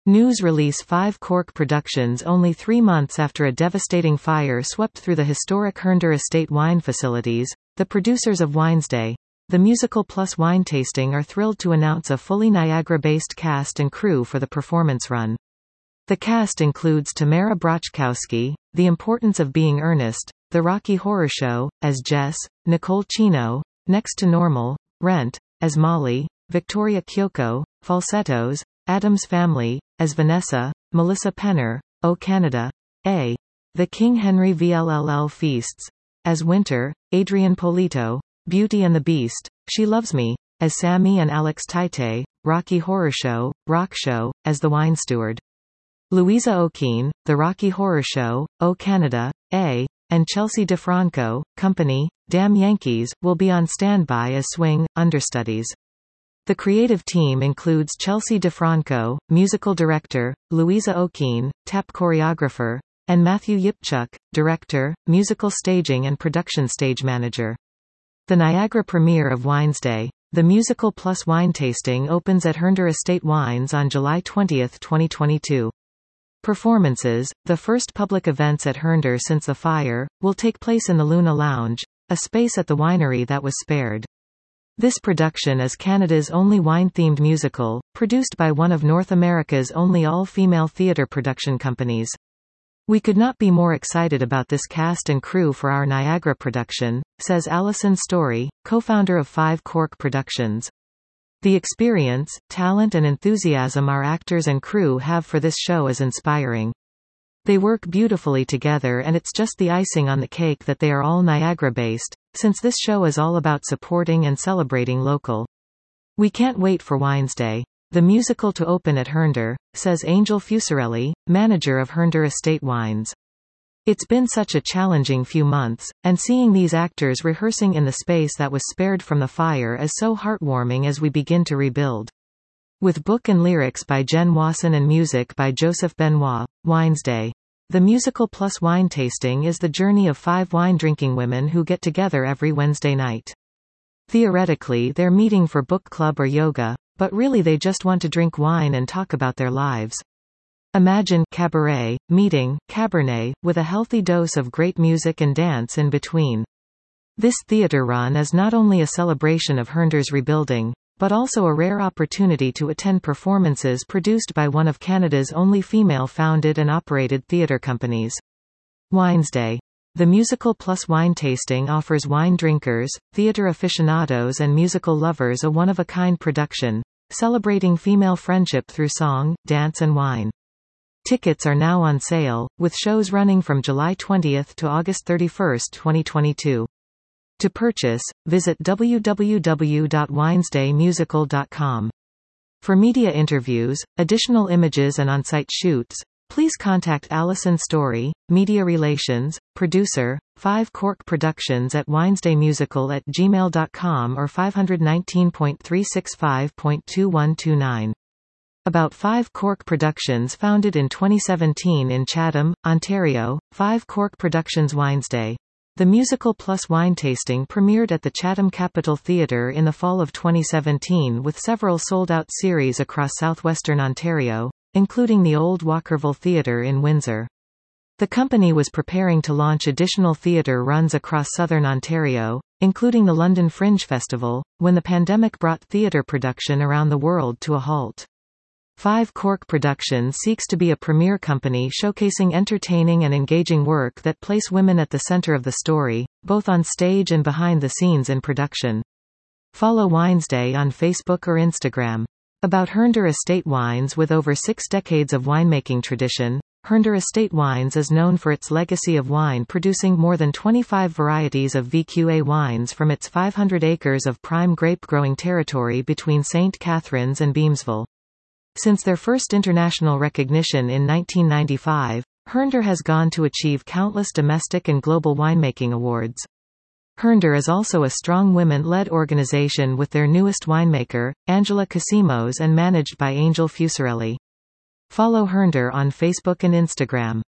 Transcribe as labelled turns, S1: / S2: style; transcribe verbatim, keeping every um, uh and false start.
S1: News release five Cork Productions. Only three months after a devastating fire swept through the historic Herndon Estate wine facilities, the producers of Winesday, the musical plus wine tasting, are thrilled to announce a fully Niagara-based cast and crew for the performance run. The cast includes Tamara Brochkowski, The Importance of Being Earnest, The Rocky Horror Show, as Jess, Nicole Chino, Next to Normal, Rent, as Molly, Victoria Kyoko, Falsettos, Addams Family, as Vanessa, Melissa Penner, O Canada, A. The King Henry V L L L Feasts, as Winter, Adrian Polito, Beauty and the Beast, She Loves Me, as Sammy and Alex Taite, Rocky Horror Show, Rock Show, as the Wine Steward. Louisa O'Keene, The Rocky Horror Show, O Canada, A. and Chelsea DeFranco, Company, Damn Yankees, will be on standby as swing understudies. The creative team includes Chelsea DeFranco, musical director, Louisa O'Keene, tap choreographer, and Matthew Yipchuk, director, musical staging and production stage manager. The Niagara premiere of Winesday, the musical plus wine tasting, opens at Herndon Estate Wines on July twentieth, twenty twenty-two. Performances, the first public events at Herndon since the fire, will take place in the Luna Lounge, a space at the winery that was spared. This production is Canada's only wine-themed musical, produced by one of North America's only all-female theatre production companies. We could not be more excited about this cast and crew for our Niagara production, says Alison Story, co-founder of Five Cork Productions. The experience, talent and enthusiasm our actors and crew have for this show is inspiring. They work beautifully together, and it's just the icing on the cake that they are all Niagara-based, since this show is all about supporting and celebrating local. We can't wait for Winesday, the musical, to open at Herndon, says Angel Fusarelli, manager of Herndon Estate Wines. It's been such a challenging few months, and seeing these actors rehearsing in the space that was spared from the fire is so heartwarming as we begin to rebuild. With book and lyrics by Jen Wasson and music by Joseph Benoit, Winesday, the musical plus wine tasting, is the journey of five wine-drinking women who get together every Wednesday night. Theoretically, they're meeting for book club or yoga, but really they just want to drink wine and talk about their lives. Imagine cabaret, meeting, Cabernet, with a healthy dose of great music and dance in between. This theatre run is not only a celebration of Herndon's rebuilding, but also a rare opportunity to attend performances produced by one of Canada's only female-founded and operated theatre companies. Winesday, the musical plus wine tasting, offers wine drinkers, theatre aficionados and musical lovers a one-of-a-kind production, celebrating female friendship through song, dance and wine. Tickets are now on sale, with shows running from July twentieth to August thirty-first, twenty twenty-two. To purchase, visit w w w dot winesday musical dot com. For media interviews, additional images and on-site shoots, please contact Alison Story, Media Relations, Producer, Five Cork Productions at winesdaymusical at gmail dot com or five nineteen point three sixty-five point two one two nine. About Five Cork Productions, founded in twenty seventeen in Chatham, Ontario. Five Cork Productions Winesday, the musical plus wine tasting, premiered at the Chatham Capitol Theatre in the fall of twenty seventeen with several sold-out series across southwestern Ontario, including the Old Walkerville Theatre in Windsor. The company was preparing to launch additional theatre runs across southern Ontario, including the London Fringe Festival, when the pandemic brought theatre production around the world to a halt. Five Cork Productions seeks to be a premier company showcasing entertaining and engaging work that place women at the center of the story, both on stage and behind the scenes in production. Follow Winesday on Facebook or Instagram. About Herndon Estate Wines. With over six decades of winemaking tradition, Herndon Estate Wines is known for its legacy of wine, producing more than twenty-five varieties of V Q A wines from its five hundred acres of prime grape-growing territory between Saint Catharines and Beamsville. Since their first international recognition in nineteen ninety-five, Herndon has gone to achieve countless domestic and global winemaking awards. Herndon is also a strong women-led organization with their newest winemaker, Angela Casimos, and managed by Angel Fusarelli. Follow Herndon on Facebook and Instagram.